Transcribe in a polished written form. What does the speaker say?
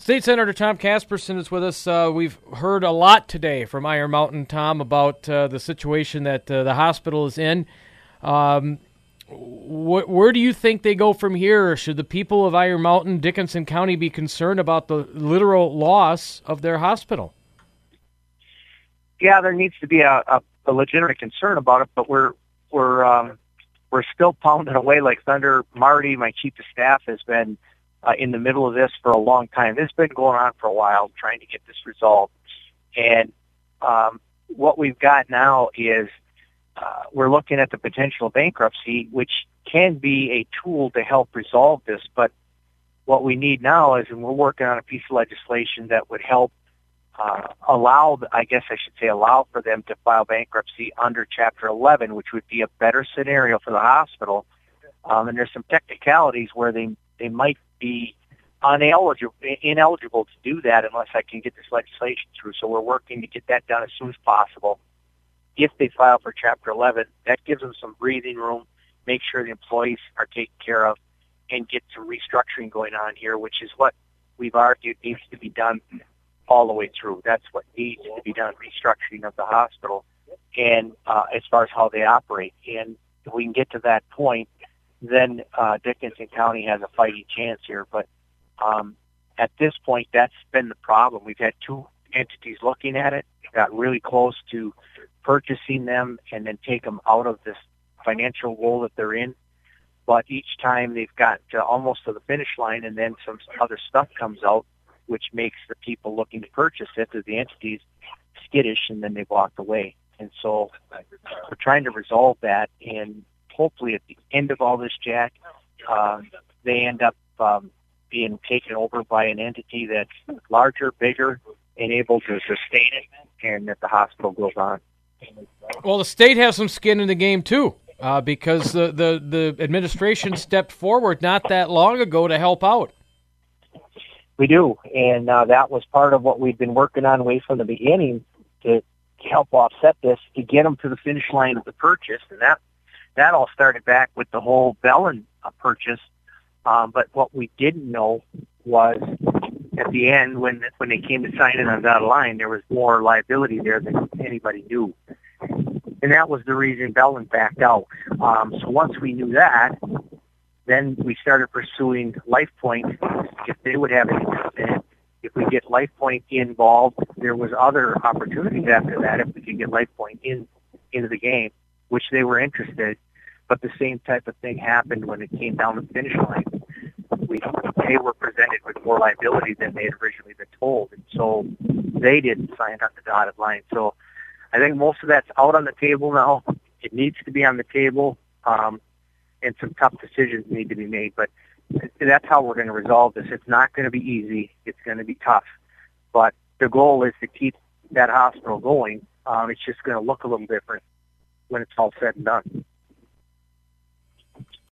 State Senator Tom Casperson is with us. We've heard a lot today from Iron Mountain, Tom, about the situation that the hospital is in. Where do you think they go from here? Should the people of Iron Mountain, Dickinson County, be concerned about the literal loss of their hospital? Yeah, there needs to be a legitimate concern about it, but we're still pounding away like thunder. Marty, my chief of staff, has been in the middle of this for a long time. This has been going on for a while, trying to get this resolved. And what we've got now is we're looking at the potential bankruptcy, which can be a tool to help resolve this. But what we need now is, and we're working on a piece of legislation that would help allow for them to file bankruptcy under Chapter 11, which would be a better scenario for the hospital. And there's some technicalities where they might be ineligible to do that unless I can get this legislation through. So we're working to get that done as soon as possible. If they file for Chapter 11, that gives them some breathing room, make sure the employees are taken care of, and get some restructuring going on here, which is what we've argued needs to be done all the way through. That's what needs to be done, restructuring of the hospital, and as far as how they operate. And if we can get to that point, then Dickinson County has a fighting chance here. But at this point, that's been the problem. We've had two entities looking at it, got really close to purchasing them and then take them out of this financial role that they're in. But each time they've got almost to the finish line, and then some other stuff comes out, which makes the people looking to purchase it, the entities, skittish, and then they walk away. And so we're trying to resolve that, and hopefully at the end of all this, Jack, they end up being taken over by an entity that's larger, bigger, and able to sustain it, and that the hospital goes on. Well, the state has some skin in the game, too, because the administration stepped forward not that long ago to help out. We do, and that was part of what we've been working on way from the beginning to help offset this, to get them to the finish line of the purchase, and that all started back with the whole Bellin purchase. But what we didn't know was at the end, when they came to sign it on that line, there was more liability there than anybody knew. And that was the reason Bellin backed out. So once we knew that, then we started pursuing LifePoint if they would have an interest in it. If we get LifePoint involved, there was other opportunities after that if we could get LifePoint into the game, which they were interested. But the same type of thing happened when it came down the finish line. They were presented with more liability than they had originally been told, and so they didn't sign on the dotted line. So I think most of that's out on the table now. It needs to be on the table, and some tough decisions need to be made. But that's how we're going to resolve this. It's not going to be easy. It's going to be tough. But the goal is to keep that hospital going. It's just going to look a little different when it's all said and done.